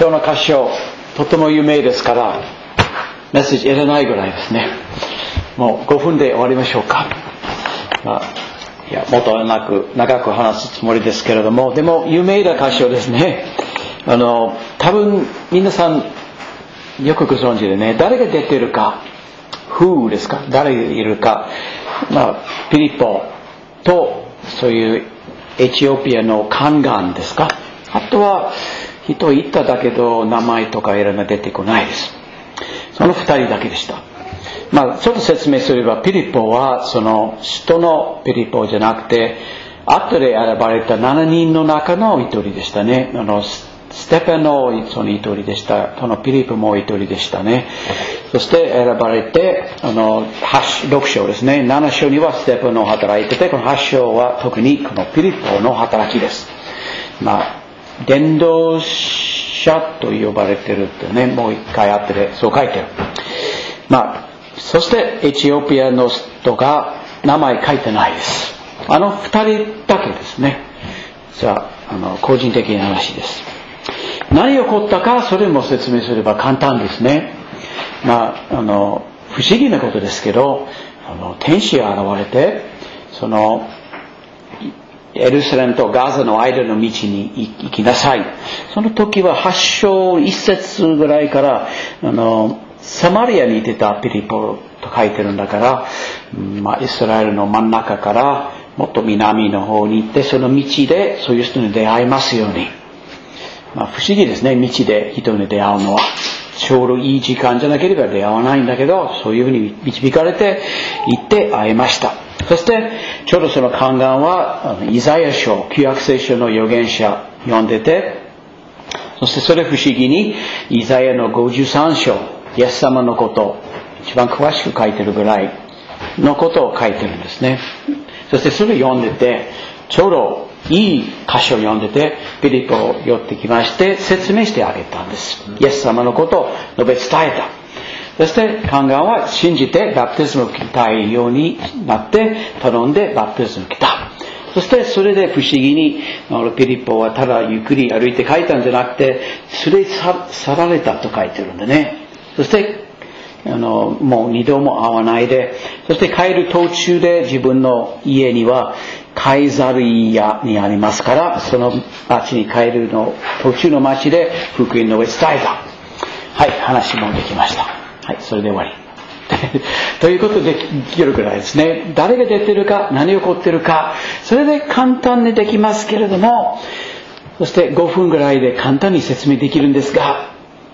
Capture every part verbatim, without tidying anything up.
今日の箇所とても有名ですからメッセージいらないぐらいですね。もうごふんで終わりましょうか。まあ、いやもっとなく長く話すつもりですけれども、でも有名な箇所ですね。あの多分皆さんよくご存知でね、誰が出ているか、who ですか、誰がいるか、まあピリポとそういうエチオピアの宦官ですか。あとは人言っただけど名前とかいろんな出てこないです。その二人だけでした。まあちょっと説明すれば、ピリポはその人のピリポじゃなくて後で選ばれたななにんの中の一人でしたね。あのステパノその一人でした。そのピリポも一人でしたね。そして選ばれてあのろく章ですね。なな章にはステパノ働いてて、このはち章は特にこのピリポの働きです。まあ伝道者と呼ばれてるってね、もう一回あってでそう書いてる。まあそしてエチオピアの人が名前書いてないです。あの二人だけですね。じゃあ、あの個人的な話です。何が起こったかそれも説明すれば簡単ですね。まああの不思議なことですけど、あの天使が現れて、そのエルサレムとガザの間の道に行きなさい。その時ははち章いち節ぐらいからあのサマリアにいてたピリポと書いてるんだから、まあ、イスラエルの真ん中からもっと南の方に行って、その道でそういう人に出会いますように。まあ、不思議ですね。道で人に出会うのはちょうどいい時間じゃなければ出会わないんだけど、そういうふうに導かれて行って会いました。そしてちょうどその宦官はイザヤ書、旧約聖書の預言者読んでて、そしてそれ不思議にイザヤのごじゅうさん章、イエス様のこと一番詳しく書いてるぐらいのことを書いてるんですね。そしてそれ読んでて、ちょうどいい箇所を読んでて、ピリポを寄ってきまして説明してあげたんです。イエス様のことを述べ伝えた。そして宦官は信じてバプテスマを受けたいようになって頼んでバプテスマを受けた。そしてそれで不思議にピリポはただゆっくり歩いて帰ったんじゃなくて連れ去られたと書いてるんでね。そしてあのもう二度も会わないで、そして帰る途中で自分の家にはカイザリアにありますから、その町に帰るの途中の町で福音を伝えた。はい、話もできました。はい、それで終わりということでできるくらいですね。誰が出てるか、何が起こってるか、それで簡単にできますけれども、そしてごふんぐらいで簡単に説明できるんですが、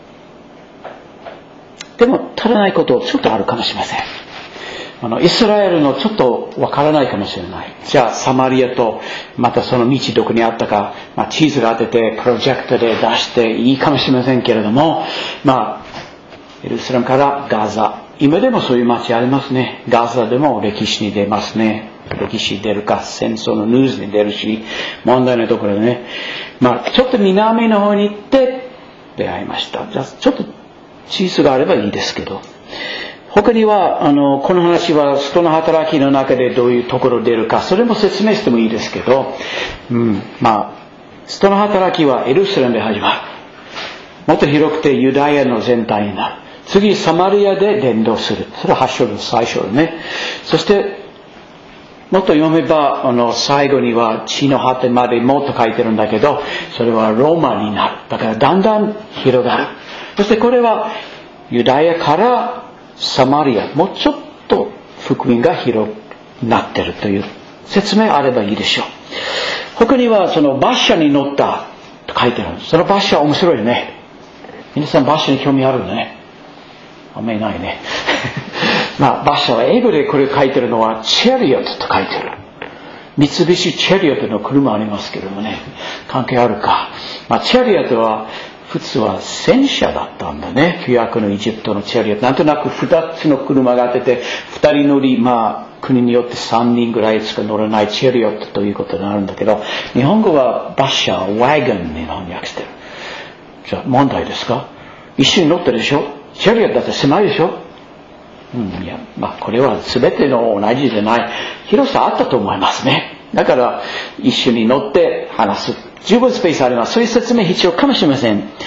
でも足らないことちょっとあるかもしれません。あのイスラエルのちょっとわからないかもしれない。じゃあサマリアとまたその道どこにあったか、まあ、地図が当ててプロジェクトで出していいかもしれませんけれども、まあエルサレムからガザ、今でもそういう町ありますね。ガザでも歴史に出ますね。歴史出るか、戦争のニュースに出るし、問題のところでね、まあちょっと南の方に行って出会いました。じゃあちょっと地図があればいいですけど、他にはあのこの話は使徒の働きの中でどういうところ出るか、それも説明してもいいですけど、うん、まあ使徒の働きはエルサレムで始まる。もっと広くてユダヤの全体になる。次サマリアで伝道する。それははち章の最初でね。そしてもっと読めばあの最後には地の果てまでもっと書いてるんだけど、それはローマになる。だからだんだん広がる。そしてこれはユダヤからサマリア、もうちょっと福音が広くなってるという説明あればいいでしょう。他にはその馬車に乗ったと書いてるんです。その馬車面白いね。皆さん馬車に興味あるね。あんまりないね。まあ馬車は英語でこれ書いてるのはチェリオットと書いてる。三菱チェリオットの車ありますけどもね、関係あるか。まあチェリオットは普通は戦車だったんだね。旧約のエジプトのチェリオット。なんとなく二つの車があってて、二人乗り、まあ国によって三人ぐらいしか乗らないチェリオットということになるんだけど、日本語は馬車、ワーガンに翻訳してる。じゃあ問題ですか？一緒に乗ってるでしょ？チェリオットだって狭いでしょ？うん、いや、まあこれは全ての同じじゃない。広さあったと思いますね。だから一緒に乗って話す。十分スペースあります。そういう説明必要かもしれません。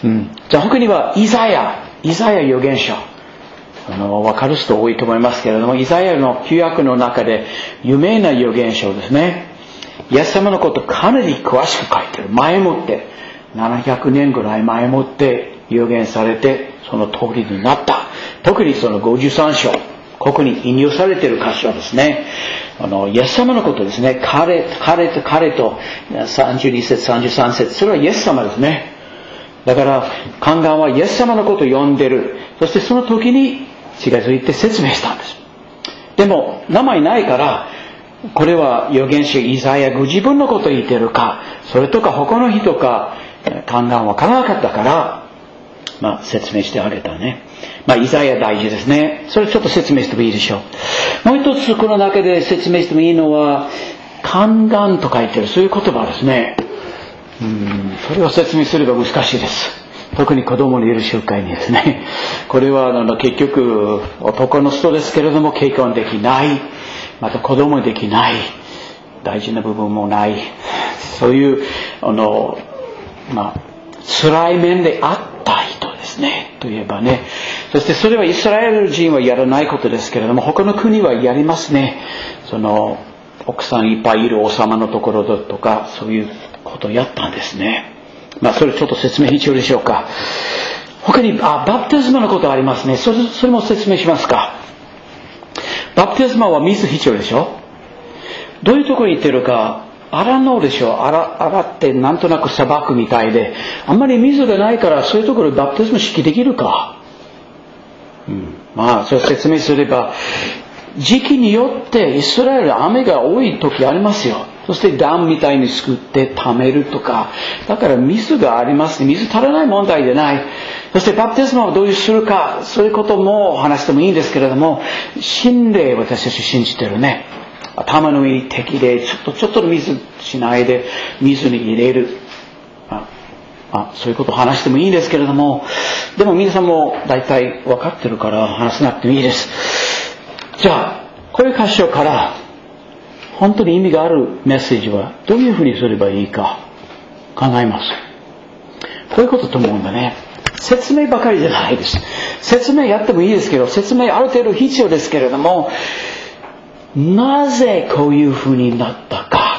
うん、じゃあ他にはイザヤ、イザヤ預言者。あの、わかる人多いと思いますけれども、イザヤの旧約の中で有名な預言者ですね。イエス様のことかなり詳しく書いてる。前もって、ななひゃくねんぐらい前もって預言されて、その通りになった。特にそのごじゅうさん章、ここに引用されている箇所はですね、あの、イエス様のことですね。彼、彼と彼とさんじゅうに節、さんじゅうさん節、それはイエス様ですね。だから、宦官はイエス様のことを呼んでる。そしてその時に近づいて説明したんです。でも、名前ないから、これは預言者イザヤご自分のことを言っているか、それとか他の人か、宦官わからなかったから、まあ説明してあげたね。まあイザヤ大事ですね。それちょっと説明してもいいでしょう。もう一つこの中で説明してもいいのは、宦官と書いてる、そういう言葉ですね。うん、それを説明すれば難しいです。特に子供のいる集会にですね。これはあの結局男の人ですけれども結婚できない。また子供できない。大事な部分もない。そういう、あの、まあ、辛い面であった人ですね。といえばね。そしてそれはイスラエル人はやらないことですけれども、他の国はやりますね。その、奥さんいっぱいいる王様のところとか、そういうことをやったんですね。まあ、それちょっと説明必要でしょうか。他に、あ、バプテスマのことありますね。それ、それも説明しますか。バプテスマは水必要でしょ。どういうところに行ってるか、洗うでしょ。洗、洗ってなんとなく砂漠みたいで、あんまり水がないからそういうところでバプテスマ式できるか。うん。まあ、それを説明すれば、時期によってイスラエル雨が多い時ありますよ。そしてダムみたいに作って溜めるとか。だから水がありますね。水足らない問題でない。そしてバプテスマをどういうするか、そういうことも話してもいいんですけれども、心霊私たち信じてるね。頭の上に適齢、ちょっとちょっとの水しないで水に入れる。ああそういうことを話してもいいんですけれども、でも皆さんも大体分かってるから話さなくてもいいです。じゃあ、こういう箇所から本当に意味があるメッセージはどういうふうにすればいいか考えます。こういうことと思うんだね。説明ばかりじゃないです。説明やってもいいですけど、説明ある程度必要ですけれども、なぜこういうふうになったか、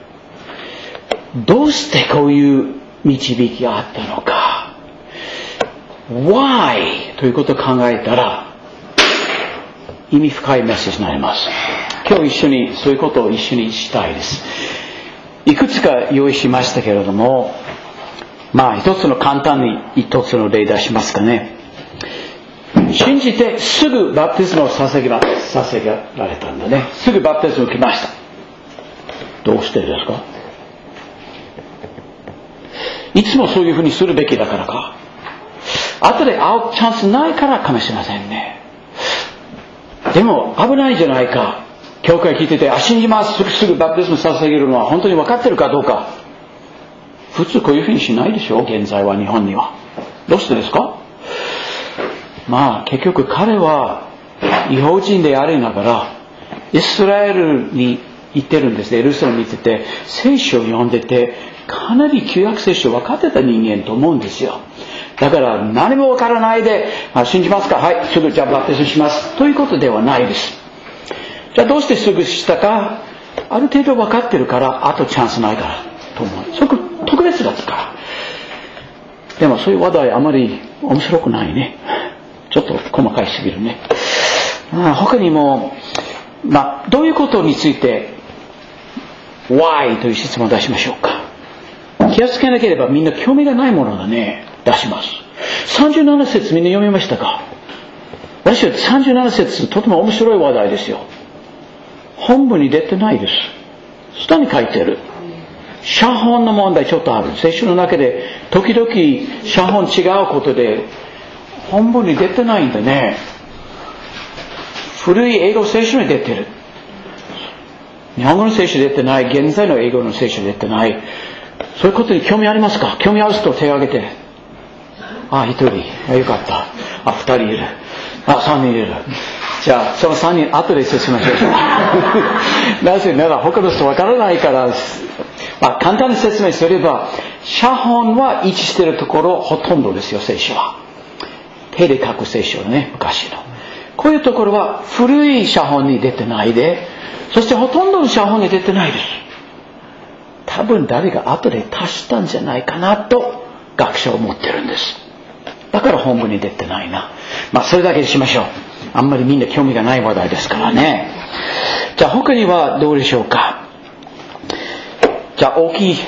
どうしてこういう導きがあったのか、Why ということを考えたら意味深いメッセージになります。今日一緒にそういうことを一緒にしたいです。いくつか用意しましたけれども、まあ一つの簡単に一つの例出しますかね。信じてすぐバプテスマを捧げられたんだね。すぐバプテスマを受けました。どうしてですか？いつもそういうふうにするべきだからか。後で会うチャンスないからかもしれませんね。でも危ないじゃないか。教会聞いてて、あ、信じます。すぐすぐバプテスマ捧げるのは本当に分かってるかどうか。普通こういうふうにしないでしょ。現在は日本には。どうしてですか？まあ結局彼は異邦人でありながらイスラエルに行ってるんですね。エルサレムに行ってて聖書を読んでてかなり旧約聖書を分かってた人間と思うんですよ。だから何も分からないで、あ、信じますか、はい、すぐじゃあバプテスマしますということではないです。じゃあどうしてすぐしたか、ある程度分かってるから、あとチャンスないからと思う。そこ特別だったから。でもそういう話題あまり面白くないね。ちょっと細かいすぎるね。あ、他にも、まあ、どういうことについて Why という質問を出しましょうか。気をつけなければみんな興味がないものだね。出します。さんじゅうなな節みんな読みましたか？私はさんじゅうなな節とても面白い話題ですよ。本文に出てないです。下に書いてる。写本の問題ちょっとある。聖書の中で時々写本違うことで本文に出てないんだね。古い英語聖書に出てる。日本語の聖書出てない。現在の英語の聖書出てない。そういうことに興味ありますか？興味ある人手を挙げて。あ、一人。あ、よかった。あ、二人いる。あ、三人いる。 じゃあそのさんにん後で説明しましょう。なぜなら他の人わからないからです。まあ、簡単に説明すれば、写本は位置しているところほとんどですよ、聖書は。手で書く聖書ね、昔の。こういうところは古い写本に出てないで、そしてほとんどの写本に出てないです。多分誰が後で足したんじゃないかなと学者は思ってるんです。だから本文に出てないな。まあそれだけにしましょう。あんまりみんな興味がない話題ですからね。じゃあ他にはどうでしょうか。じゃあ大きい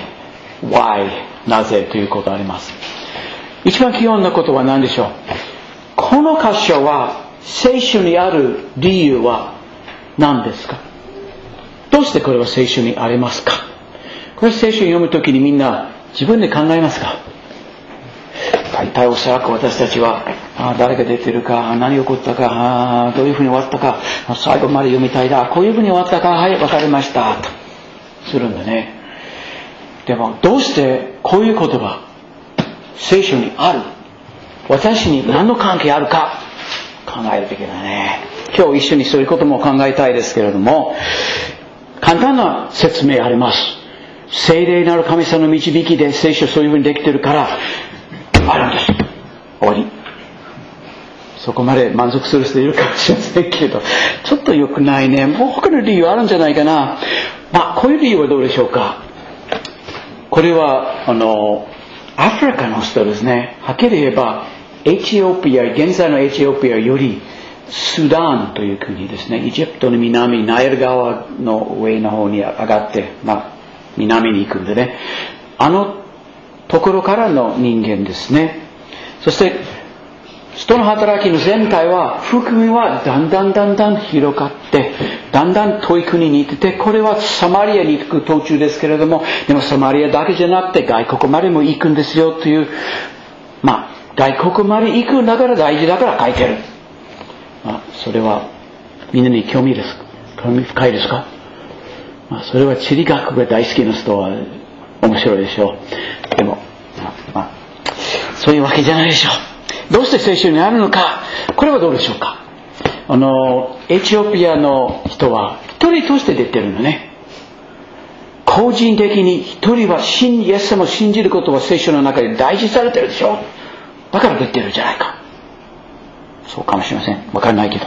Why なぜということあります。一番基本なことは何でしょう。この箇所は聖書にある理由は何ですか。どうしてこれは聖書にありますか。これ聖書を読むときにみんな自分で考えますか。大体おそらく私たちはあ誰が出てるか、何起こったか、どういうふうに終わったか、最後まで読みたいだ、こういうふうに終わったか、はい分かりましたとするんだね。でもどうしてこういうことが聖書にある、私に何の関係あるか考えるべきだね。今日一緒にそういうことも考えたいですけれども、簡単な説明あります。聖霊なる神様の導きで聖書そういうふうにできてるからあるんです。終わり。そこまで満足する人いるかもしれませんけど、ちょっと良くないね。もう他の理由あるんじゃないかな。まあこういう理由はどうでしょうか。これはあのアフリカの人ですね。はっきり言えばエチオピア、現在のエチオピアよりスダンという国ですね。エジプトの南、ナイル川の上の方に上がって、まあ南に行くんでね。あのところからの人間ですね。そして人の働きの全体は福音はだんだんだんだん広がってだんだん遠い国に行ってて、これはサマリアに行く途中ですけれども、でもサマリアだけじゃなくて外国までも行くんですよという、まあ外国まで行くんだから大事だから書いてる。まあそれはみんなに興味です興味深いですか。まあそれは地理学が大好きな人は面白いでしょう。でもまあ、まあ、そういうわけじゃないでしょう。どうして聖書にあるのか、これはどうでしょうか。あのエチオピアの人は一人として出てるのね。個人的に一人は信イエス様を信じることは聖書の中で大事されてるでしょ。だから出てるじゃないか。そうかもしれません。わからないけど。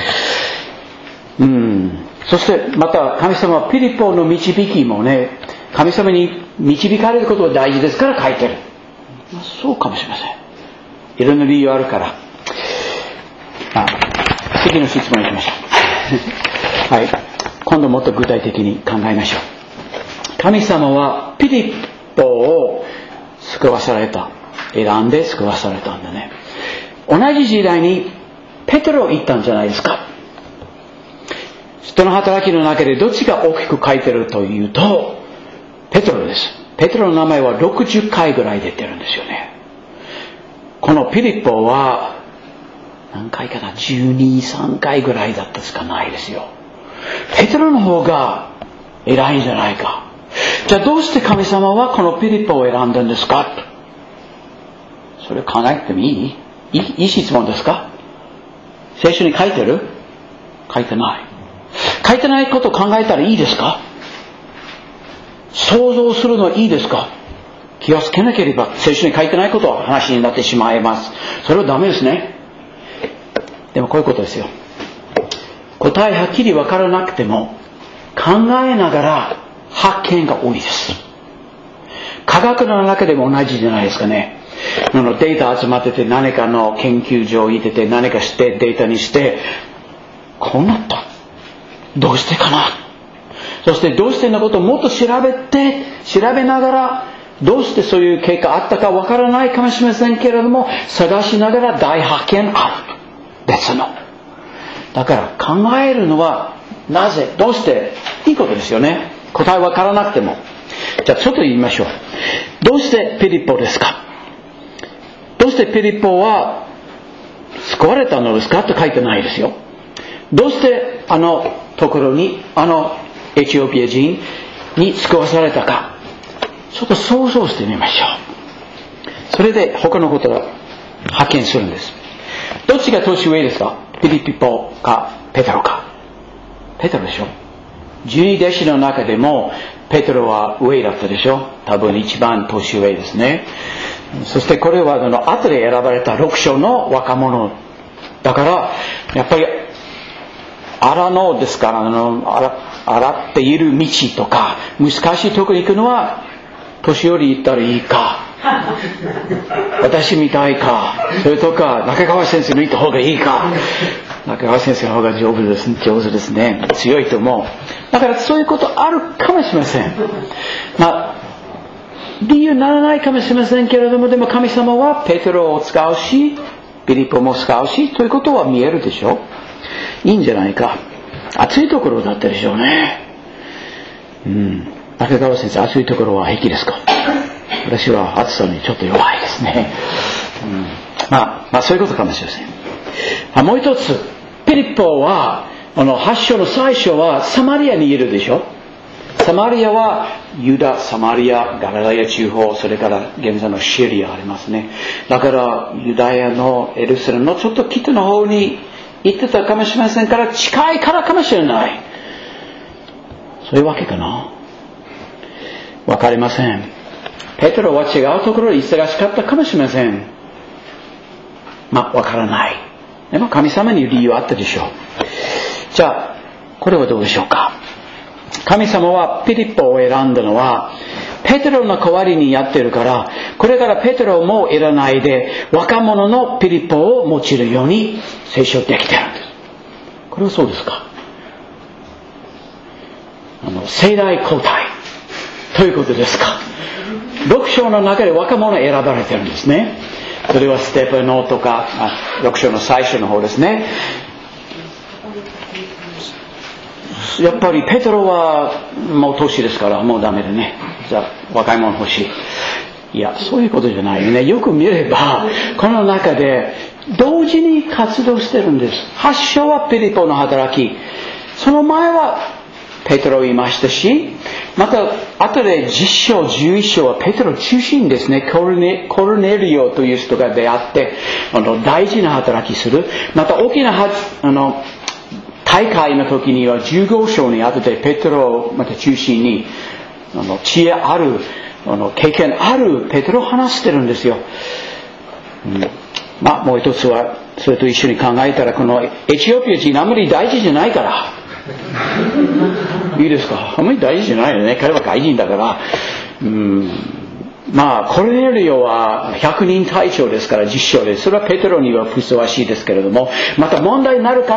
うんそしてまた神様はピリポの導きもね、神様に導かれることは大事ですから書いてる。そうかもしれません。いろんな理由あるから。あ次の質問に行きましょう。はい。今度もっと具体的に考えましょう。神様はピリポを救わされた。選んで救わされたんだね。同じ時代にペテロ行ったんじゃないですか。人の働きの中でどっちが大きく書いてるというとペテロです。ペテロの名前はろくじゅっかいぐらい出てるんですよね。このピリポは何回かな、じゅうに、さんかいぐらいだったしかないですよ。ペテロの方が偉いんじゃないか。じゃあどうして神様はこのピリポを選んだんですか。それを考えてもいい？いい、いい質問ですか。聖書に書いてる？書いてない。書いてないことを考えたらいいですか。想像するのはいいですか。気をつけなければ聖書に書いてないことは話になってしまいます。それはダメですね。でもこういうことですよ。答えはっきり分からなくても考えながら発見が多いです。科学の中でも同じじゃないですかね。データ集まってて何かの研究所に行ってて何かしてデータにしてこうなった。どうしてかな。そしてどうしてのことをもっと調べて調べながらどうしてそういう結果あったかわからないかもしれませんけれども探しながら大発見ある。別の。だから考えるのはなぜどうしていいことですよね。答えわからなくても。じゃあちょっと言いましょう。どうしてピリポですか。どうしてピリポは救われたのですかと書いてないですよ。どうしてあのところにあのエチオピア人に救わされたかちょっと想像してみましょう。それで他のことを発見するんです。どっちが年上ですか。 ピリポかペテロか。ペテロでしょ。十二弟子の中でもペテロは上だったでしょ。多分一番年上ですね。そしてこれはあの後で選ばれた六章の若者だから、やっぱり荒野ですから、あの荒っている道とか難しいところに行くのは年寄り行ったらいいか、私みたいか、それとか中川先生の行った方がいいか。中川先生の方が上手です、上手ですね。強いと思う。だからそういうことあるかもしれません。まあ理由にならないかもしれませんけれども、でも神様はペテロを使うしピリポも使うしということは見えるでしょ。いいんじゃないか。暑いところだったでしょうね。うん。中川先生、暑いところは平気ですか？私は暑さにちょっと弱いですね。うん、まあ、まあそういうことかもしれません。あ、もう一つ、ピリポはあの発祥の最初はサマリアにいるでしょ。サマリアはユダ、サマリア、ガリラヤ地方、それから現在のシリアありますね。だからユダヤのエルサレムのちょっと北の方に行ってたかもしれませんから、近いからかもしれない。そういうわけかな。わかりません。ペテロは違うところで忙しかったかもしれません。まあわからない。でも神様に理由あったでしょう。じゃあこれはどうでしょうか。神様はピリポを選んだのはペテロの代わりにやってるから、これからペテロもいらないで若者のピリポを用いるように聖書できてるんです。これはそうですか。あの世代交代ということですか。六章の中で若者選ばれてるんですね。それはステパノとか六章の最初の方ですね。やっぱりペテロはもう年ですからもうダメだね。じゃあ若い者欲しい。いや、そういうことじゃないよね。よく見ればこの中で同時に活動してるんです。発祥はピリポの働き、その前はペテロいましたし、また後でじゅっ章じゅういち章はペテロ中心ですね。コルネ、コルネリオという人が出会ってあの大事な働きする。また大きなはあの大会の時にはじゅうご章に後でペテロをまた中心にあの知恵あるあの経験あるペテロを話してるんですよ。うん、まあもう一つはそれと一緒に考えたら、このエチオピア人あんまり大事じゃないからいいですか。あんまり大事じゃないよね。彼は外人だから。うん、まあコルネリオはひゃくにん隊長ですからじゅっ章で、それはペテロにはふさわしいですけれども、また問題になるから、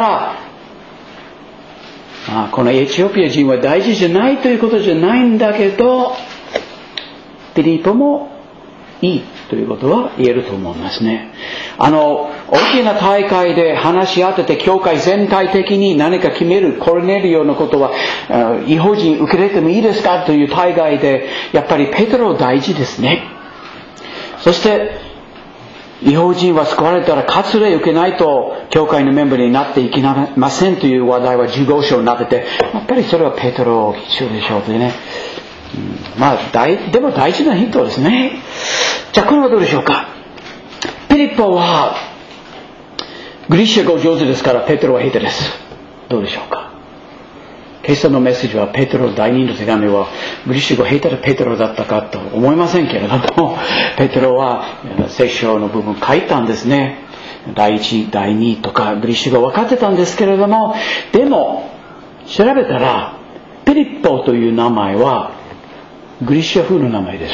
まあ、このエチオピア人は大事じゃないということじゃないんだけど、ピリポもいいということは言えると思いますね。あの大きな大会で話し合ってて、教会全体的に何か決める。コルネリオのことは違法人受け入れてもいいですかという大会で、やっぱりペテロ大事ですね。そして違法人は救われたら割礼受けないと教会のメンバーになっていけませんという話題はじゅうご章になってて、やっぱりそれはペテロ必要でしょうというね。うん、まあ大でも大事なヒントですね。じゃあこれはどうでしょうか。ピリポはグリシア語上手ですから、ペテロは下手です。どうでしょうか。今朝のメッセージはペテロ第二の手紙はグリシア語下手なペテロだったかと思いませんけれども、ペテロは聖書の部分書いたんですね。第一第二とかグリシア語分かってたんですけれども、でも調べたらピリポという名前はグリシア風の名前です。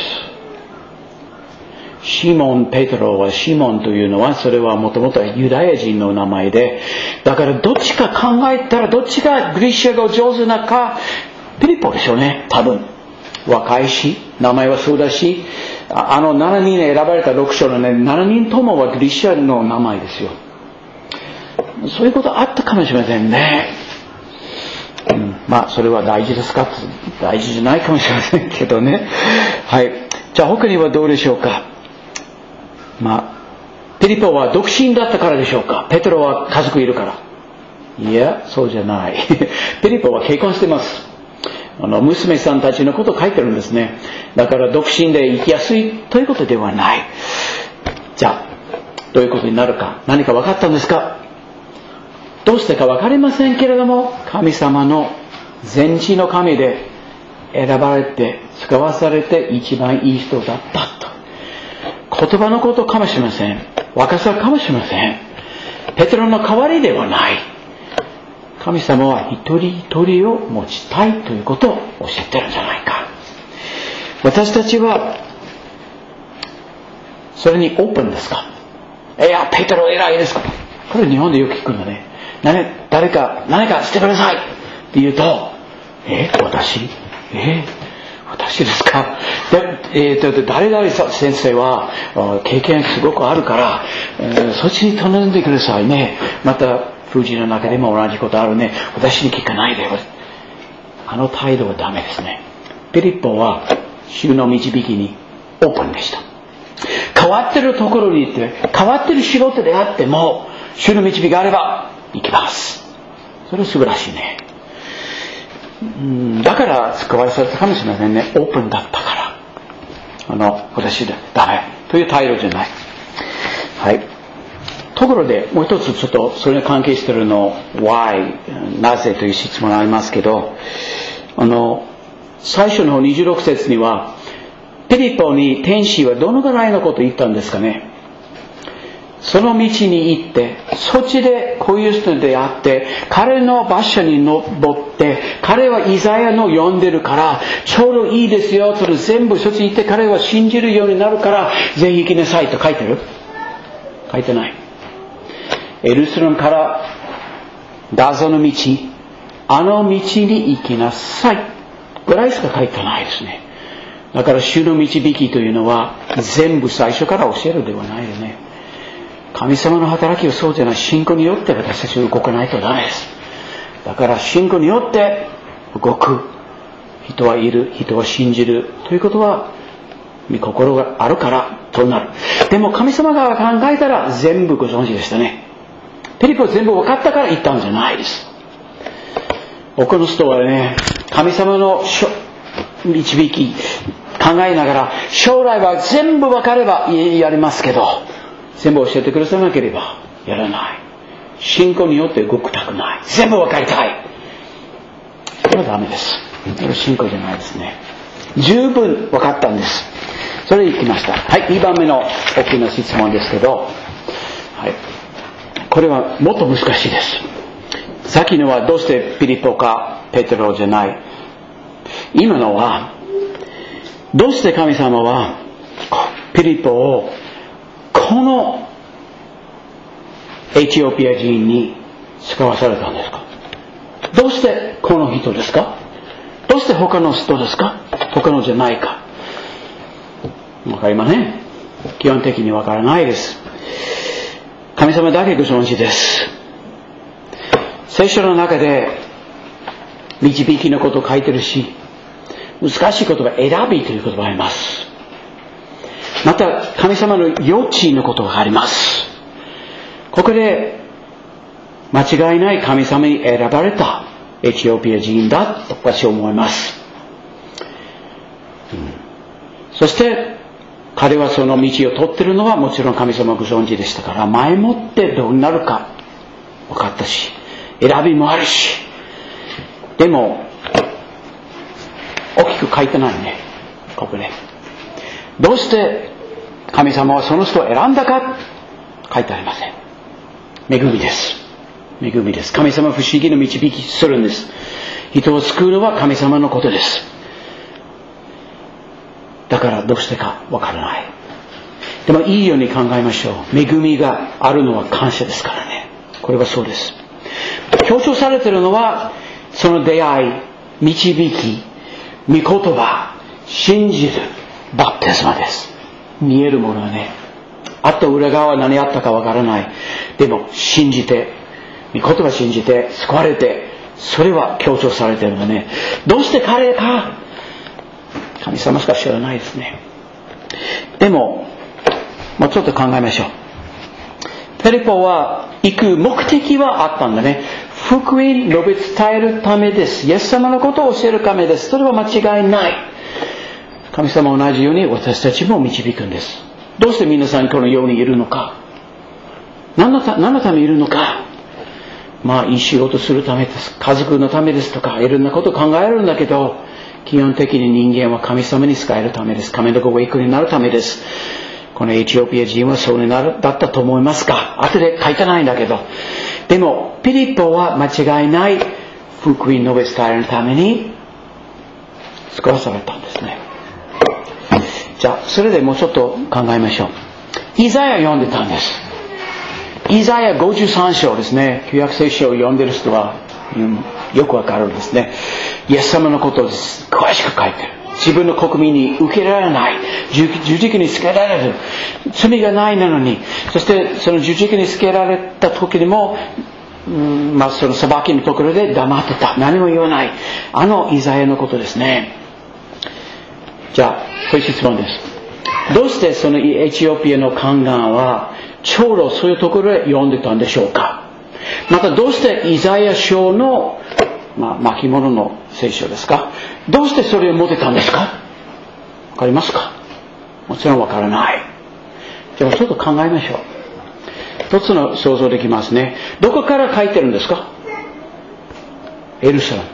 シモン・ペテロは、シモンというのはそれはもともとユダヤ人の名前で、だからどっちか考えたらどっちがグリシア語上手なか、ピリポでしょうね。多分若いし名前はそうだし、あのしちにん選ばれたろく章のね、しちにんともはグリシアの名前ですよ。そういうことあったかもしれませんね。うん、まあそれは大事ですか。大事じゃないかもしれませんけどね。はい。じゃあ他にはどうでしょうか。まあピリポは独身だったからでしょうか。ペテロは家族いるから。いや、そうじゃない。ピリポは結婚してます。あの娘さんたちのことを書いてるんですね。だから独身で生きやすいということではない。じゃあどういうことになるか、何か分かったんですか。 どうしてか分かりませんけれども、神様の全知の神で選ばれて使わされて一番いい人だったと。言葉のことかもしれません。若さかもしれません。ペテロの代わりではない。神様は一人一人を持ちたいということを教えてるんじゃないか。私たちはそれにオープンですか。いや、ペテロ偉いですか。これ日本でよく聞くんだね。何誰か何かしてくださいって言うと、え私え私ですか。で、えー、と誰々先生は経験すごくあるから、えー、そっちに頼んでくださいね。また風神の中でも同じことあるね。私に聞かないで。あの態度はダメですね。ピリポは主の導きにオープンでした。変わってるところに行って変わってる仕事であっても主の導きがあれば行きます。それは素晴らしいね。うんだから使わされたかもしれませんね。オープンだったからあの私でダメという態度じゃない。はい。ところでもう一つちょっとそれに関係しているの why なぜという質問がありますけど、あの最初の方にじゅうろく節にはピリポに天使はどのぐらいのことを言ったんですかね。その道に行ってそっちでこういう人に出会って彼の場所に登って彼はイザヤの読んでるからちょうどいいですよ。それ全部そっちに行って彼は信じるようになるからぜひ行きなさいと書いてる？書いてない。エルサレムからガザの道あの道に行きなさいぐらいしか書いてないですね。だから主の導きというのは全部最初から教えるではないよね。神様の働きはそうじゃない。信仰によって私たちは動かないとダメです。だから信仰によって動く人はいる、人は信じるということは御心があるからとなる。でも神様が考えたら全部ご存知でしたね。ピリポ全部分かったから言ったんじゃないです。多くの人はね、神様の導き考えながら将来は全部分かればやりますけど全部教えてくださなければやらない。信仰によって動きたくない。全部分かりたい。それはダメです。それは信仰じゃないですね。十分分かったんです。それで行きました。はい、にばんめの大きな質問ですけど、はい、これはもっと難しいです。さっきのはどうしてピリポかペテロじゃない。今のはどうして神様はピリポをこのエチオピア人に使わされたんですか。どうしてこの人ですか。どうして他の人ですか。他のじゃないか。わかりません。基本的にわからないです。神様だけご存知です。聖書の中で導きのことを書いてるし、難しい言葉選びという言葉があります。また神様の予知のことがあります。ここで間違いない神様に選ばれたエチオピア人だと私は思います、うん、そして彼はその道を取っているのはもちろん神様ご存知でしたから前もってどうなるか分かったし選びもあるし、でも大きく書いてないね。ここでどうして神様はその人を選んだか書いてありません。恵みです。恵みです。神様は不思議な導きするんです。人を救うのは神様のことです。だからどうしてかわからない。でもいいように考えましょう。恵みがあるのは感謝ですからね。これはそうです。強調されているのはその出会い、導き、御言葉、信じるバプテスマです。見えるものはね、あと裏側は何あったかわからない。でも信じて、御言葉信じて救われて、それは強調されているのね。どうして彼か神様しか知らないですね。でももうちょっと考えましょう。ペリポは行く目的はあったんだね。福音述べ伝えるためです。イエス様のことを教えるためです。それは間違いない。神様は同じように私たちも導くんです。どうして皆さんこのようにいるのか、何のた、何のためにいるのか、 まあいい仕事するためです、家族のためですとかいろんなことを考えるんだけど、基本的に人間は神様に仕えるためです。神のご栄光になるためです。このエチオピア人はそうなるだったと思いますか？後で書いてないんだけど、でもピリポは間違いない福音述べ伝えるために使わされたんですね。じゃあそれでもうちょっと考えましょう。イザヤ読んでたんです。イザヤごじゅうさん章ですね。旧約聖書を読んでる人は、うん、よくわかるんですね。イエス様のことを詳しく書いてる。自分の国民に受けられない、十字架につけられる、罪がないなのに、そしてその十字架につけられた時にも、うん、まあその裁きのところで黙ってた、何も言わない、あのイザヤのことですね。じゃあこういう質問です。どうしてそのエチオピアの宦官はちょうどそういうところで読んでたんでしょうか？またどうしてイザヤ書の、まあ、巻物の聖書ですか、どうしてそれを持ってたんですか？わかりますか？もちろんわからない。じゃあちょっと考えましょう。一つの想像できますね。どこから書いてるんですか？エルサレム。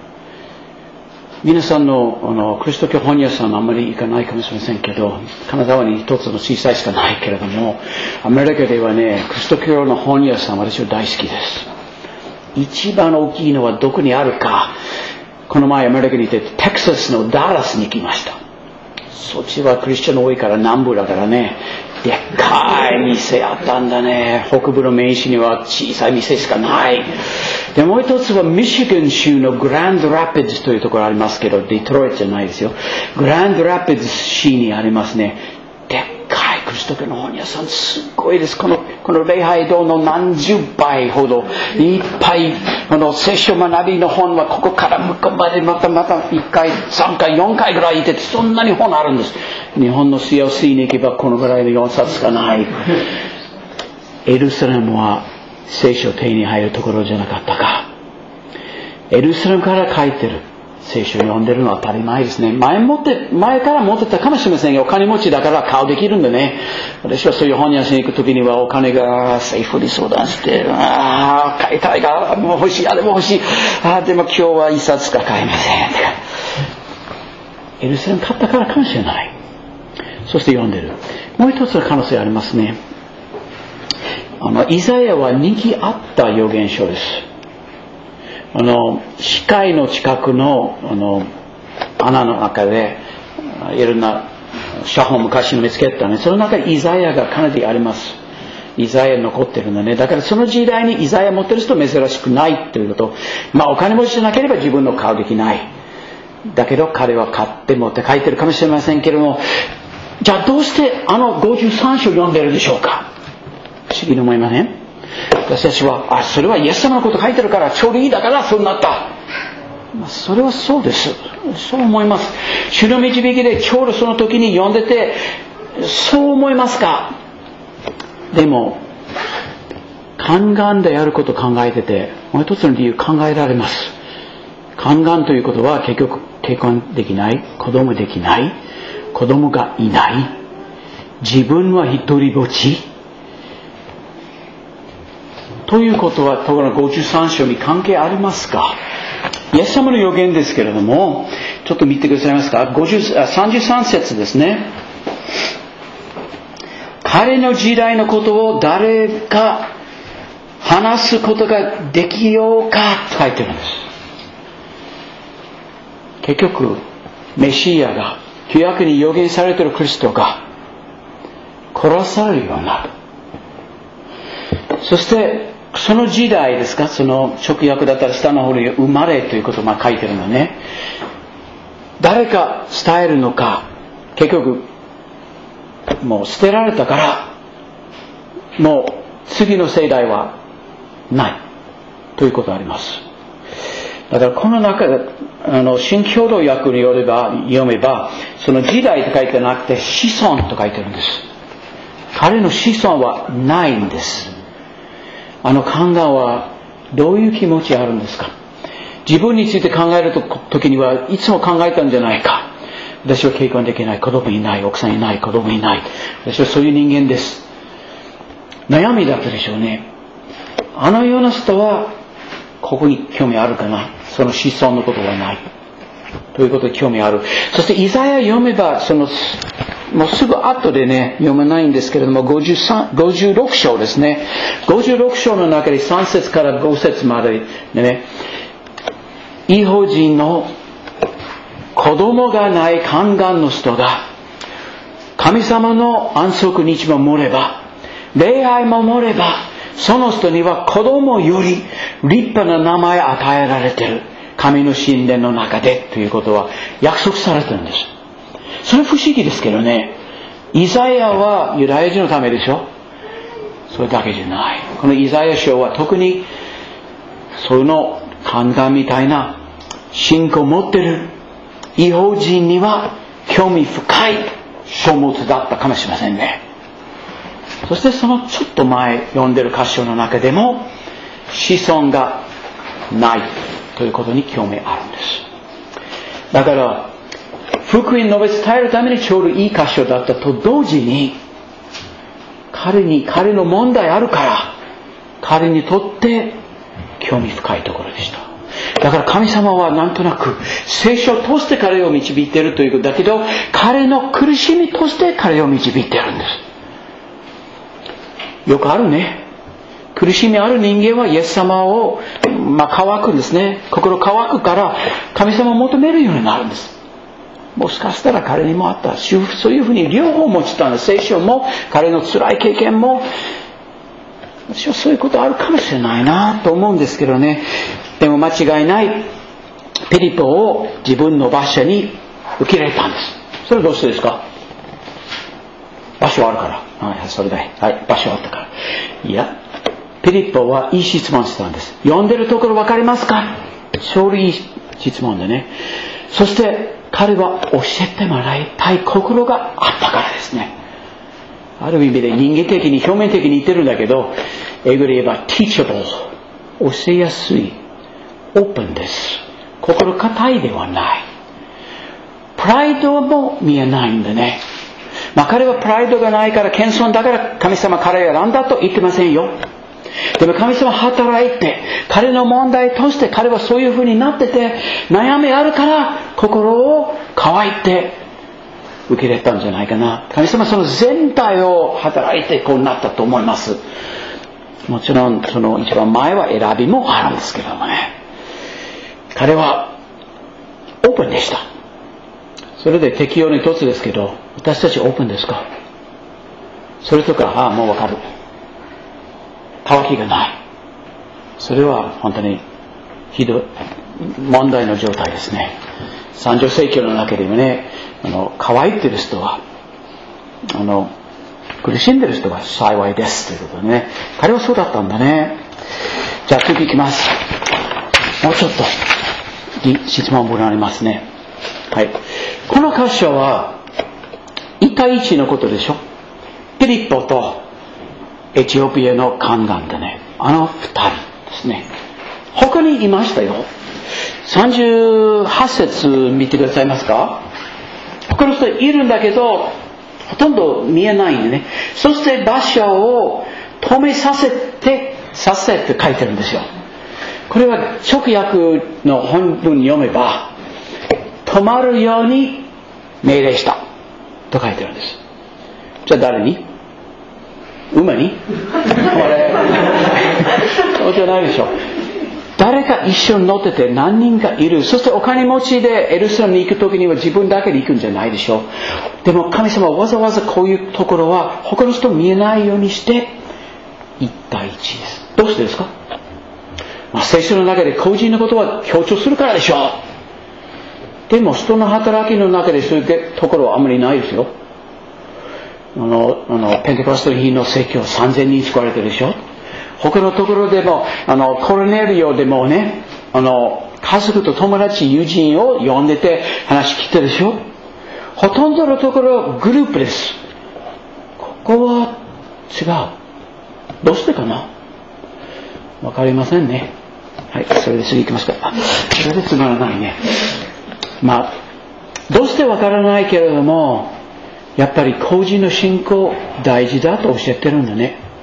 皆さん の, あのキリスト教本屋さんあんまり行かないかもしれませんけど、金沢に一つの小さいしかないけれども、アメリカではね、キリスト教の本屋さん私は大好きです。一番大きいのはどこにあるか。この前アメリカに行ってテキサスのダラスに行きました。そっちはクリスチャン多いから南部だからね、でっかい店あったんだね。北部のメイン市には小さい店しかない。でもう一つはミシガン州のグランドラピッツというところありますけど、デトロイトじゃないですよ。グランドラピッツ市にありますね。でっかいクリスト教の本屋さん、すごいです。このこの礼拝堂の何十倍ほどいっぱい、この聖書学びの本はここから向こうまでまたまたいっかいさんかいよんかいぐらいいて、そんなに本あるんです。日本の シーエルシー に行けばこのぐらいのよんさつしかない。エルサレムは聖書手に入るところじゃなかったか。エルサレムから書いてる聖書を読んでるのは当たり前ですね。前持って前から持ってたかもしれませんが、お金持ちだから顔できるんでね。私はそういう本屋さんに行くときにはお金が財布に相談して、ああ買いたいがもう欲しい、あれも欲しい、ああでも今日は一冊しか買えません。エルサレム買ったからかもしれない。そして読んでる。もう一つの可能性ありますね。あのイザヤは人気あった預言書です。あの視界の近く の, あの穴の中でいろんな写本昔の見つけたね。その中にイザヤがかなりあります。イザヤ残ってるのね。だからその時代にイザヤ持ってる人珍しくないということ。まあお金持ちじゃなければ自分の顔できない。だけど彼は買って持って書いてるかもしれませんけれども、じゃあどうしてあのごじゅうさん章読んでるでしょうか？不思議に思いません？私たちは、あ、それはイエス様のこと書いてるからちょうどいいだからそうなった。まあ、それはそうです。そう思います。主の導きでちょうどその時に読んでて、そう思いますか？でも、宦官であることを考えてて、もう一つの理由考えられます。宦官ということは結局結婚できない、子供できない、子供がいない、自分は一人ぼっちということは、ところがごじゅうさん章に関係ありますか？イエス様の予言ですけれども、ちょっと見てくださいますか？ごじゅうさんじゅうさん節ですね。彼の時代のことを誰か話すことができようかと書いてるんです。結局メシアが旧約に予言されているクリストが殺されるようになる。そしてその時代ですか、その直訳だったら下の方に生まれということをまあ書いてるのね。誰か伝えるのか、結局もう捨てられたからもう次の世代はないということがあります。だからこの中であの新共同訳によれば読めば、その時代と書いてなくて子孫と書いてるんです。彼の子孫はないんです。あの宦官はどういう気持ちあるんですか？自分について考えるときにはいつも考えたんじゃないか。私は結婚できない、子供いない、奥さんいない、子供いない。私はそういう人間です。悩みだったでしょうね。 あのような人はここに興味あるかな。その子孫のことはないということで興味ある。そしてイザヤ読めば、そのもうすぐ後でね読めないんですけれども、ごじゅうさん、ごじゅうろく章ですね。ごじゅうろく章の中でさん節からご節まででね、異邦人の子供がない宦官の人が神様の安息日も守れば、礼拝も守れば、その人には子供より立派な名前与えられている。神の神殿の中でということは約束されてるんです。それ不思議ですけどね。イザヤはユダヤ人のためでしょ。それだけじゃない。このイザヤ書は特にその宦官みたいな信仰を持っている異邦人には興味深い書物だったかもしれませんね。そしてそのちょっと前読んでる箇所の中でも子孫がないということに興味あるんです。だから福音を述べ伝えるためにちょうどいい箇所だったと同時に、彼に彼の問題あるから彼にとって興味深いところでした。だから神様はなんとなく聖書を通して彼を導いているということだけど、彼の苦しみとして彼を導いているんです。よくあるね。苦しみある人間はイエス様を、まあ、乾くんですね。心乾くから神様を求めるようになるんです。もしかしたら彼にもあった。そういうふうに両方持ちたんです。聖書も彼の辛い経験も、私はそういうことあるかもしれないなと思うんですけどね。でも間違いない。ピリポを自分の場所に受け入れたんです。それはどうしてですか？場所あるから。はい、それだい。はい、場所あったから。いや、ピリポはいい質問したんです。読んでるところ分かりますか？ちょうどいい質問でね。そして彼は教えてもらいたい心があったからですね。ある意味で人間的に表面的に言ってるんだけど、英語で言えば teachable、 教えやすい、オープンです。心固いではない。プライドも見えないんでね。まあ彼はプライドがないから謙遜だから神様彼を選んだと言ってませんよ。でも神様働いて彼の問題として彼はそういう風になってて悩みあるから心を乾いて受け入れたんじゃないかな。神様その全体を働いてこうなったと思います。もちろんその一番前は選びもあるんですけどもね。彼はオープンでした。それで適用の一つですけど、私たちオープンですか？それとか、ああもうわかる、渇きがない、それは本当にひどい問題の状態ですね。三条聖教の中でもね、あの乾いている人はあの苦しんでいる人は幸いですということでね。彼はそうだったんだね。じゃあ次いきます。もうちょっと質問もらいますね。はい。この箇所はいち対いちのことでしょ。ピリポとエチオピアの宦官でね、あの二人ですね。他にいましたよ。さんじゅうはち節見てくださいますか？他の人いるんだけどほとんど見えないんでね。そして場所を止めさせてさせって書いてるんですよ。これは直訳の本文読めば止まるように命令したと書いてるんです。じゃあ誰に？馬に？これそうじゃないでしょ。誰か一緒に乗ってて何人かいる。そしてお金持ちでエルサレムに行くときには自分だけで行くんじゃないでしょう。でも神様はわざわざこういうところは他の人見えないようにして一対一です。どうしてですか？まあ、聖書の中で個人のことは強調するからでしょう。でも人の働きの中でそういうところはあんまりないですよ。あの、あのペンテコステの日の説教さんぜんにん救われてるでしょ。他のところでもあのコルネリオでもね、あの家族と友達友人を呼んでて話聞いてるでしょ。ほとんどのところグループです。ここは違う。どうしてかな、わかりませんね。はい、それで次行きますか。それでつまらないね。まあどうしてわからないけれども、やっぱり個人の信仰大事だと教えてるんだね。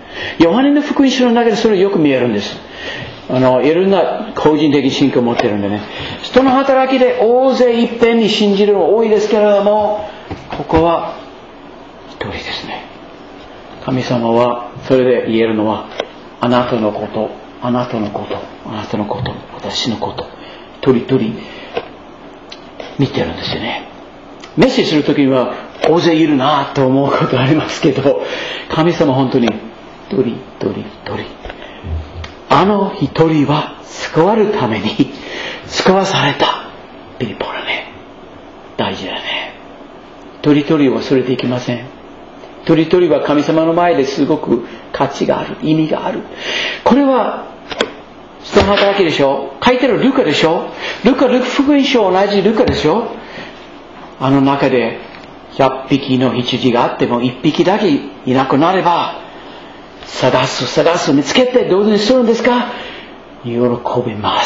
ヨハネの福音書の中でそれよく見えるんです。あのいろんな個人的信仰を持ってるんでね、人の働きで大勢いっぺんに信じるのが多いですけれども、ここは一人ですね。神様はそれで言えるのは、あなたのこと、あなたのこと、あなたのこと、私のこと、一人一人見てるんですよね。メッセージするときには大勢いるなと思うことありますけど、神様本当に一人一人一人、あの一人は救われるために救わされたピリポだね。大事だね。一人一人を忘れていきません。一人一人は神様の前ですごく価値がある、意味がある。これは人の働きでしょ。書いてるルカでしょ。ルカ、ルカ福音書同じルカでしょ。あの中でひゃっぴきの羊があってもいっぴきだけいなくなれば、探す探す見つけてどうにするんですか。喜びます。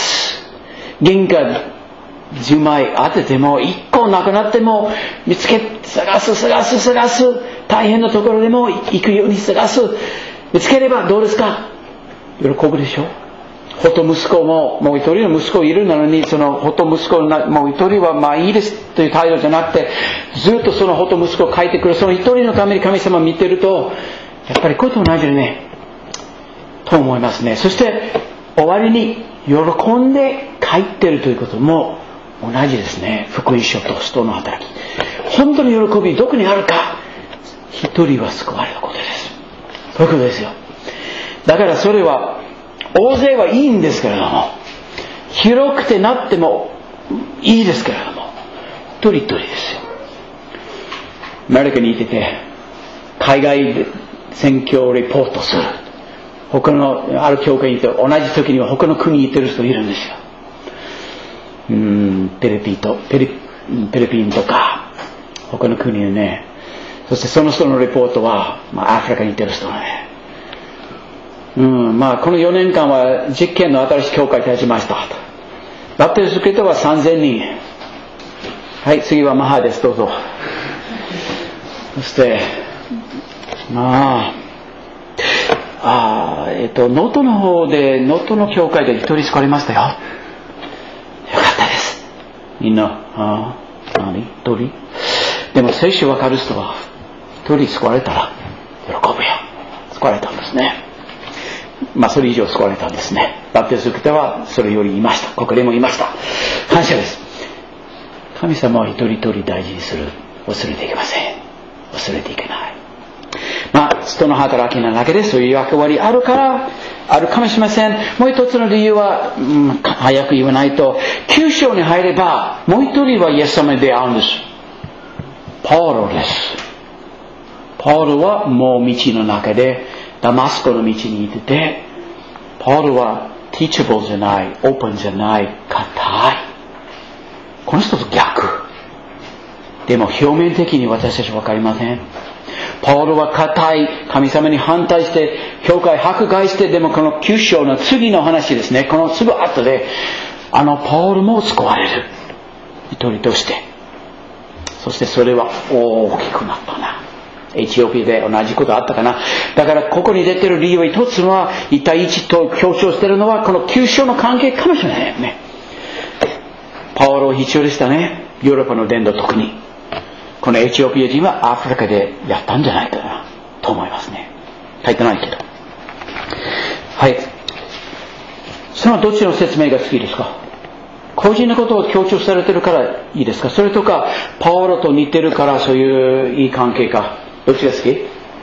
銀貨じゅうまい当ててもいっこなくなっても見つけ探す探す探す、大変なところでも行くように探す、見つければどうですか。喜ぶでしょ。ほと息子ももう一人の息子いるのに、そのほと息子もう一人はまあいいですという態度じゃなくて、ずっとそのほと息子を書いてくる、その一人のために神様を見てると、やっぱりこれと同じでねと思いますね。そして終わりに喜んで書いてるということも同じですね。福音書と使徒の働き、本当に喜びどこにあるか。一人は救われることです。そういうことですよ。だからそれは大勢はいいんですけれども、広くてなってもいいですけれども、一人一人ですよ。アメリカにいてて海外で宣教レポートする、他のある教会にいて同じ時には他の国に行ってる人いるんですよ。うーんフィリピンとフィリフィリピンとか他の国でね。そしてその人のレポートは、まあ、アフリカに行ってる人がね、うんまあ、このよねんかんは実験の新しい教会立ちました。バプテスト教徒はさんぜんにん。はい、次はマハです、どうぞ。そしてまああえっと能登の方で能登の教会で一人救われましたよ。よかったです。みんなあ何一人でも聖書わかる人は一人救われたら喜ぶよ。救われたんですね。まあそれ以上救われたんですね。バプテスト教徒はそれよりいました。ここでもいました。感謝です。神様は一人一人大事にする。忘れていけません。忘れていけない。まあ人の働きの中でそういう役割あるからあるかもしれません。もう一つの理由は、うん、早く言わないと、きゅう章に入ればもう一人はイエス様に出会うんです。パウロです。パウロはもう道の中でダマスコの道にいてて、パウロはティーチャブルじゃない、オープンじゃない、硬い。この人と逆。でも表面的に私たち分かりません。パウロは硬い、神様に反対して、教会迫害して、でもこのきゅう章の次の話ですね、このすぐ後で、あのパウロも救われる。一人として。そしてそれは大きくなったな。エチオピアで同じことあったかな。だからここに出てる理由は一つは一対一と強調しているのはこのきゅう章の関係かもしれないよね。パウロ必要でしたね。ヨーロッパの伝道特にこのエチオピア人はアフリカでやったんじゃないかなと思いますね。書いてないけど。はい。そのどっちの説明が好きですか。個人のことを強調されてるからいいですか、それとかパウロと似てるからそういういい関係か、どっちが好き？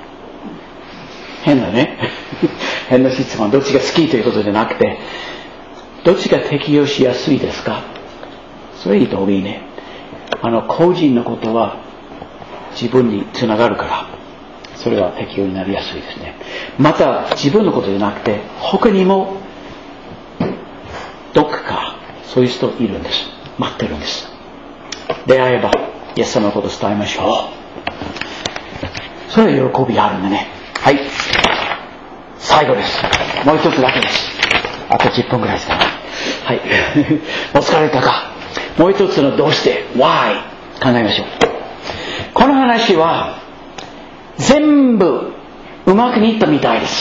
変だね変な質問。どっちが好きということじゃなくて、どっちが適用しやすいですか。それいいといいね。あの個人のことは自分につながるから、それは適用になりやすいですね。また自分のことじゃなくて他にもどっかそういう人いるんです。待ってるんです。出会えばイエス様のことを伝えましょう。それは喜びあるんでね。はい、最後です。もう一つだけです。あとじゅっぷんぐらいですかね。はいお疲れたか。もう一つのどうして Why 考えましょう。この話は全部うまくいったみたいです。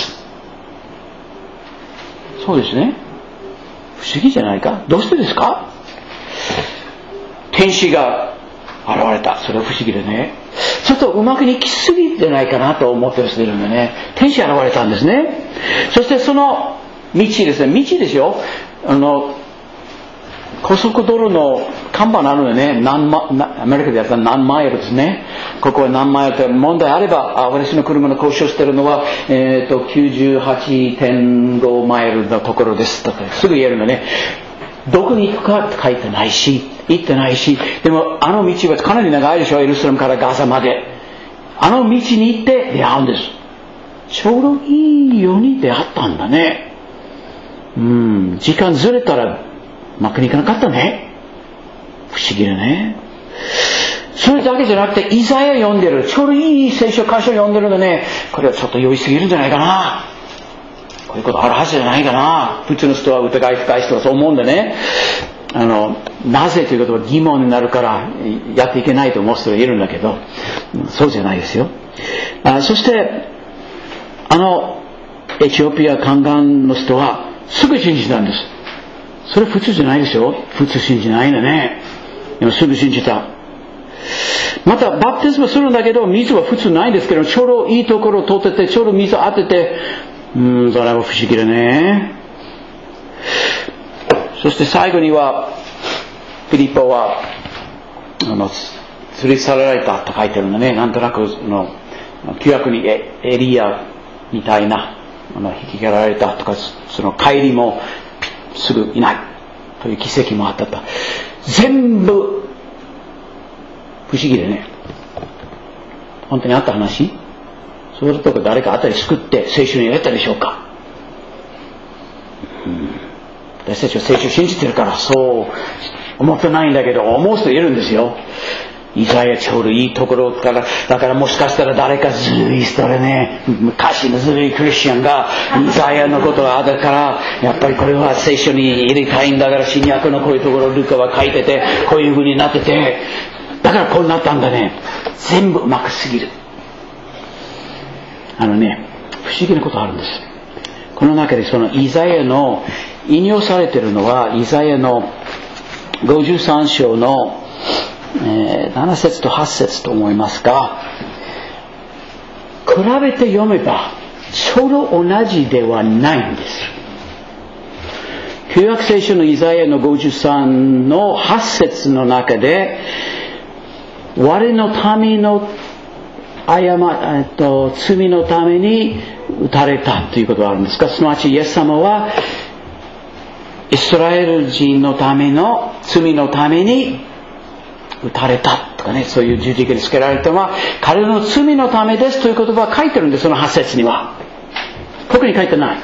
そうですね。不思議じゃないか。どうしてですか？天使が現れた。それは不思議でね。ちょっとうまくいきすぎじゃないかなと思ってる人いるんでね。天使現れたんですね。そしてその道ですね。道ですよ。あの高速道路の看板あるのね。何マアメリカでやったら何マイルですね。ここは何マイルって問題あれば、あ私の車の交渉してるのは、えー、と きゅうじゅうはちてんご マイルのところですとかすぐ言えるのね。どこに行くかって書いてないし、行ってないし、でもあの道はかなり長いでしょ。エルサレムからガザまで。あの道に行って出会うんです。ちょうどいいように出会ったんだね。うん、時間ずれたらうまくいかなかったね。不思議だね。それだけじゃなくて、イザヤ読んでる。ちょうどいい聖書箇所読んでるのね。これはちょっと酔いすぎるんじゃないかな。こういうことあるはずじゃないかな。普通の人は疑い深い人はそう思うんでね。あの、なぜということは疑問になるからやっていけないと思う人がいるんだけど、そうじゃないですよ。あそして、あの、エチオピア宦官の人はすぐ信じたんです。それ普通じゃないでしょ。普通信じないのね。でもすぐ信じた。またバプテスマするんだけど水は普通ないんですけど、ちょうどいいところを通っててちょうど水を当てて、うーんそれは不思議だね。そして最後にはフィリポはあの連れ去られたと書いてるのね。なんとなくの旧約にエリアみたいなあの引き寄られたとか、その帰りもすぐいないという奇跡もあったと。全部不思議でね。本当にあった話？それとか誰かあたり救って聖書に入れたでしょうか？うん、私たちは聖書を信じてるからそう思ってないんだけど、思う人いるんですよ。イザヤちょうどいいところから、だからもしかしたら誰かずるい人でね、昔のずるいクリスチャンがイザヤのことがあるから、やっぱりこれは聖書に入れたいんだから、新約のこういうところルカは書いてて、こういう風になってて、だからこうなったんだね。全部うまくすぎる。あのね、不思議なことあるんです。この中でそのイザヤの引用されているのは、イザヤのごじゅうさん章のえー、なな節とはち節と思いますが、比べて読めばちょうど同じではないんです。旧約聖書のイザヤのごじゅうさんのはち節の中で、我の民の過、えっと、罪のために打たれたということがあるんですが、すなわちイエス様はイスラエル人のための罪のために打たれたとかね、そういう十字架につけられたのは彼の罪のためですという言葉が書いてるんです。そのはち節には特に書いてない。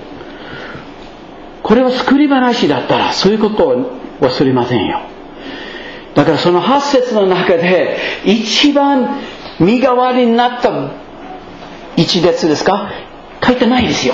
これは作り話だったらそういうことを忘れませんよ。だからそのはち節の中で一番身代わりになった一列ですか、書いてないですよ。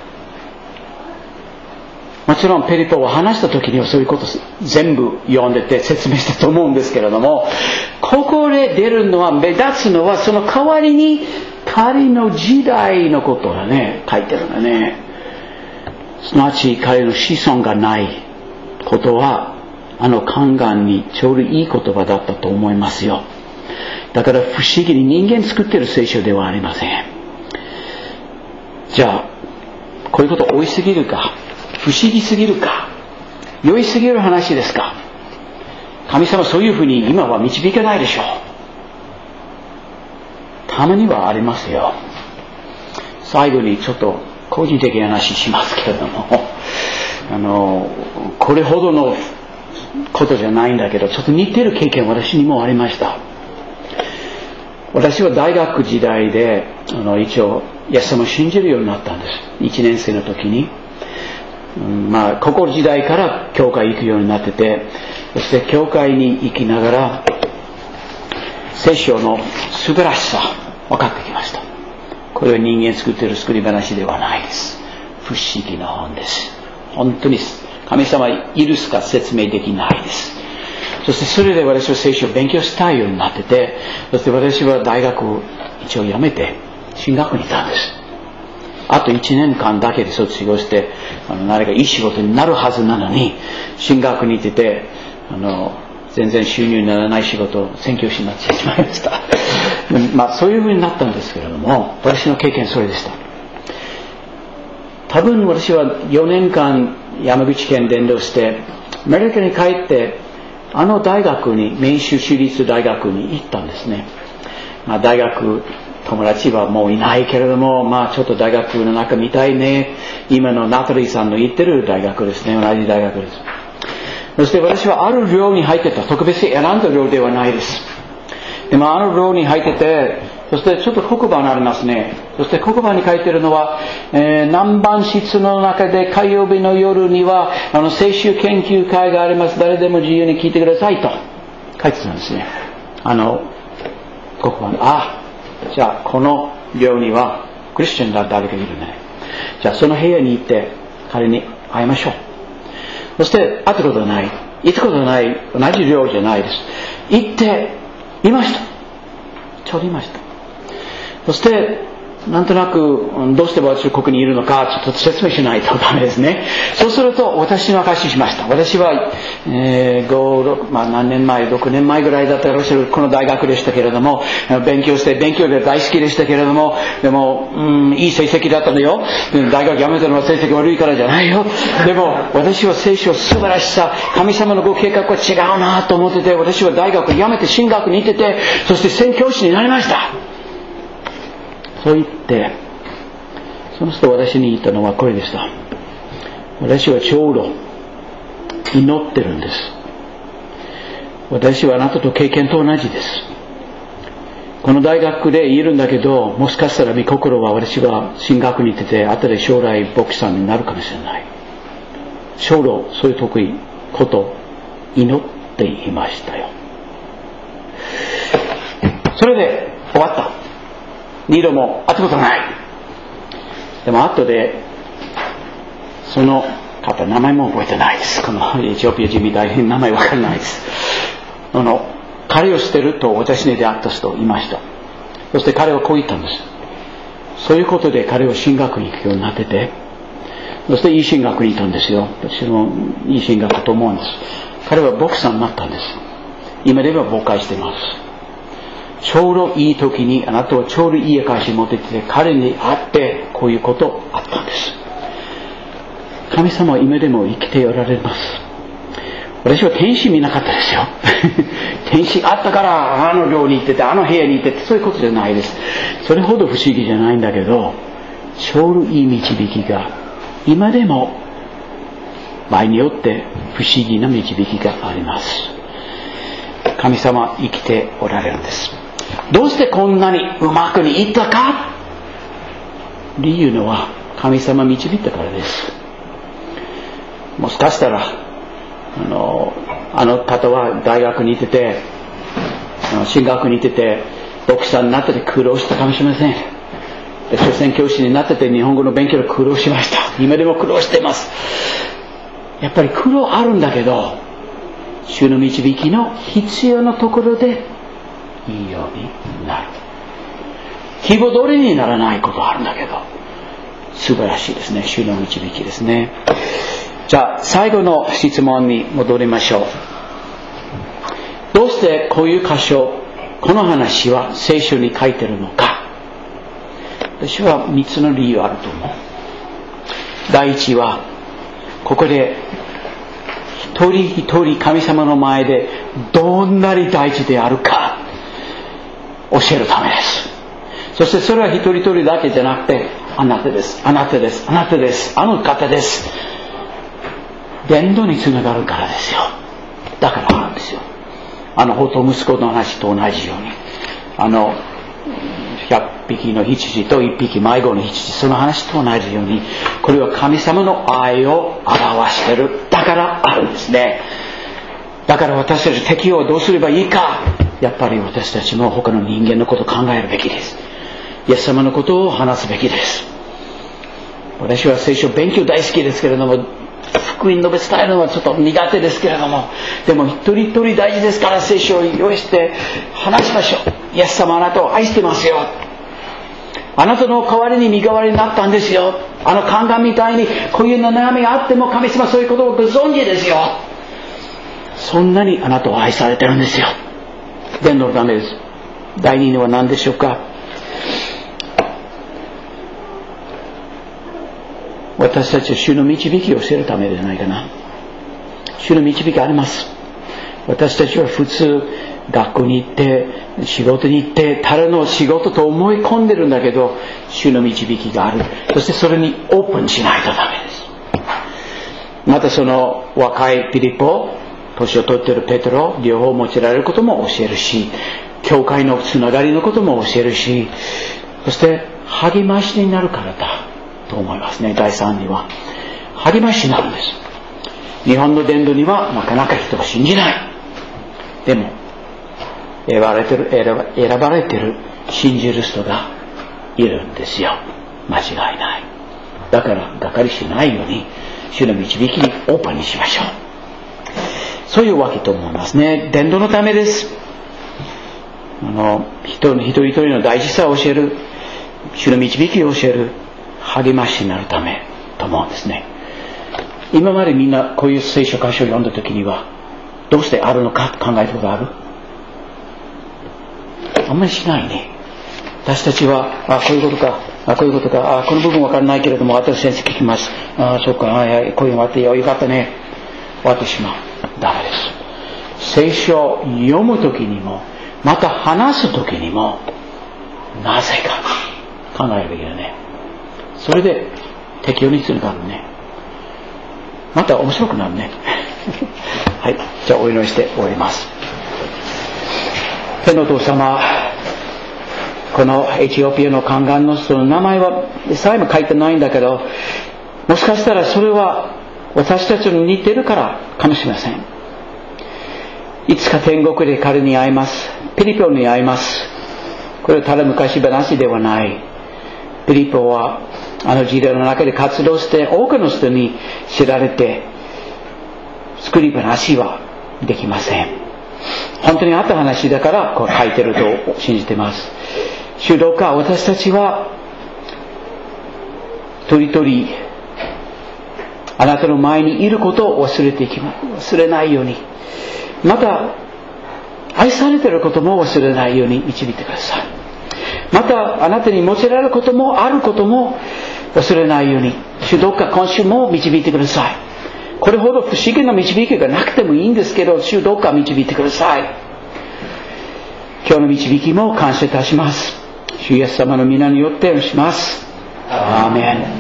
もちろんペリポを話した時にはそういうこと全部読んでて説明したと思うんですけれども、ここで出るのは、目立つのはその代わりに彼の時代のことがね書いてるんだね。すなわち彼の子孫がないことはあの宦官にちょうどいい言葉だったと思いますよ。だから不思議に人間作っている聖書ではありません。じゃあこういうこと多いすぎるか、不思議すぎるか、良いすぎる話ですか。神様そういうふうに今は導けないでしょう。たまにはありますよ。最後にちょっと個人的な話しますけれども、あのこれほどのことじゃないんだけど、ちょっと似てる経験私にもありました。私は大学時代であの一応イエス様を信じるようになったんです。いちねん生の時に、うん、まあ高校時代から教会行くようになってて、そして教会に行きながら聖書の素晴らしさ分かってきました。これは人間作っている作り話ではないです。不思議な本です。本当に神様いるしか説明できないです。そしてそれで私は聖書を勉強したいようになってて、そして私は大学を一応辞めて進学にいたんです。あといちねんかんだけで卒業して、あの何かいい仕事になるはずなのに、進学に行ってて、あの全然収入にならない仕事、宣教師になってしまいました。まあそういう風になったんですけれども、私の経験それでした。多分私はよねんかん山口県伝道して、アメリカに帰って、あの大学に、明州市立大学に行ったんですね。まあ大学、友達はもういないけれども、まあちょっと大学の中見たいね。今のナタリーさんの行ってる大学ですね。同じ大学です。そして私はある寮に入ってた。特別選んだ寮ではないです。でもあの寮に入ってて、そしてちょっと黒板ありますね。そして黒板に書いてるのは、えー、何番室の中で火曜日の夜にはあの聖書研究会があります。誰でも自由に聞いてくださいと書いてたんですね。あの黒板。あ、じゃあこの寮にはクリスチャンだ誰かいるね。じゃあその部屋に行って彼に会いましょう。そして会ったことない、行ったことない、同じ寮じゃないです。行っていました。ちょうどいました。そしてなんとなくどうして私はここにいるのかちょっと説明しないとダメですね。そうすると私の証ししました。私は、えー、ご、ろく、まあ何年前、ろくねんまえぐらいだったらこの大学でしたけれども、勉強して勉強で大好きでしたけれども、でも、うん、いい成績だったのよ。大学辞めたのは成績悪いからじゃないよ。でも私は聖書素晴らしさ、神様のご計画は違うなと思ってて、私は大学辞めて進学に行ってて、そして宣教師になりました。そう言って、その人私に言ったのはこれでした。私はちょうど祈ってるんです。私はあなたと経験と同じです。この大学でいるんだけど、もしかしたら御心は私は進学に行ってて、後で将来牧師さんになるかもしれない。ちょうどそういう得意こと祈っていましたよ。それで終わった。二度も会ったことない。でも後でその方、名前も覚えてないです。このエチオピア人みたいに名前わからないです。あの彼を捨てると私に出会った人いました。そして彼はこう言ったんです。そういうことで彼は進学に行くようになってて、そしていい進学に行ったんですよ。私もいい進学だと思うんです。彼は牧師さんになったんです。今では牧会しています。ちょうどいい時に、あなたはちょうどいい証を持ってきて、彼に会ってこういうことあったんです。神様は今でも生きておられます。私は天使見なかったですよ。天使あったからあの寮に行ってて、あの部屋に行ってて、そういうことじゃないです。それほど不思議じゃないんだけど、ちょうどいい導きが今でも場合によって不思議な導きがあります。神様は生きておられるんです。どうしてこんなにうまくにいったか。理由のは神様導いたからです。もしかしたらあのあの方は大学に行ってて、進学に行ってて、牧師さんになってて苦労したかもしれません。私は宣教師になってて日本語の勉強で苦労しました。今でも苦労しています。やっぱり苦労あるんだけど、主の導きの必要なところでいいようになる。希望通りにならないことあるんだけど、素晴らしいですね。主の導きですね。じゃあ最後の質問に戻りましょう。どうしてこういう箇所、この話は聖書に書いてるのか。私はみっつの理由あると思う。第一はここで一人一人神様の前でどんなに大事であるか教えるためです。そしてそれは一人一人だけじゃなくて、あなたです、あなたです、あなたです、あの方です。伝道につながるからですよ。だからなんですよ。あの法と息子の話と同じように、あのひゃくぴきの羊といっぴき迷子の羊、その話と同じように、これは神様の愛を表している。だからあるんですね。だから私たち敵をどうすればいいか。やっぱり私たちも他の人間のことを考えるべきです。イエス様のことを話すべきです。私は聖書勉強大好きですけれども、福音述べ伝えるのはちょっと苦手ですけれども、でも一人一人大事ですから、聖書を用意して話しましょう。イエス様あなたを愛してますよ。 あなたの代わりに身代わりになったんですよ。あの宦官みたいにこういう悩みがあっても神様そういうことをご存知ですよ。そんなにあなたを愛されてるんですよ。伝道のためです。第二のは何でしょうか。私たちは主の導きを教えるためじゃないかな。主の導きあります。私たちは普通学校に行って仕事に行ってただの仕事と思い込んでるんだけど、主の導きがある。そしてそれにオープンしないとダメです。またその若いピリポ、年を取っているペテロ、両方用いられることも教えるし、教会のつながりのことも教えるし、そして励ましになるからだと思いますね。だいさんには励ましになるんです。日本の伝道にはなかなか人が信じない。でも選ばれてる、選ば、選ばれてる信じる人がいるんですよ。間違いない。だからがかりしないように主の導きにオープンにしましょう。そういうわけと思いますね。伝道のためです。あの人一人一人の大事さを教える、主の導きを教える、励ましになるためと思うんですね。今までみんなこういう聖書箇所を読んだ時にはどうしてあるのか考えたことある？あんまりしないね。私たちはあこういうことか、あこういうことか、あこの部分わからないけれども私先生聞きます。あそうか、あこういうのあってよかったね。終わってしまう。ダメです。聖書を読む時にもまた話す時にもなぜか考えるべきだね。それで適応につながるね。また面白くなるね。はい、じゃあお祈りして終わります。天のお父様、このエチオピアの宦官の人の名前はさえも書いてないんだけど、もしかしたらそれは私たちに似てるからかもしれません。いつか天国で彼に会います。ピリポに会います。これはただ昔話ではない。ピリポはあの時代の中で活動して多くの人に知られて、作り話はできません。本当にあった話だからこう書いてると信じています。主どうか私たちは一人一人あなたの前にいることを忘れていきます忘れないように、また愛されていることも忘れないように導いてください。またあなたに用いられることもあることも忘れないように、主どうか今週も導いてください。これほど不思議な導きがなくてもいいんですけど、主どうか導いてください。今日の導きも感謝いたします。主イエス様の皆によってお願いします。アーメン。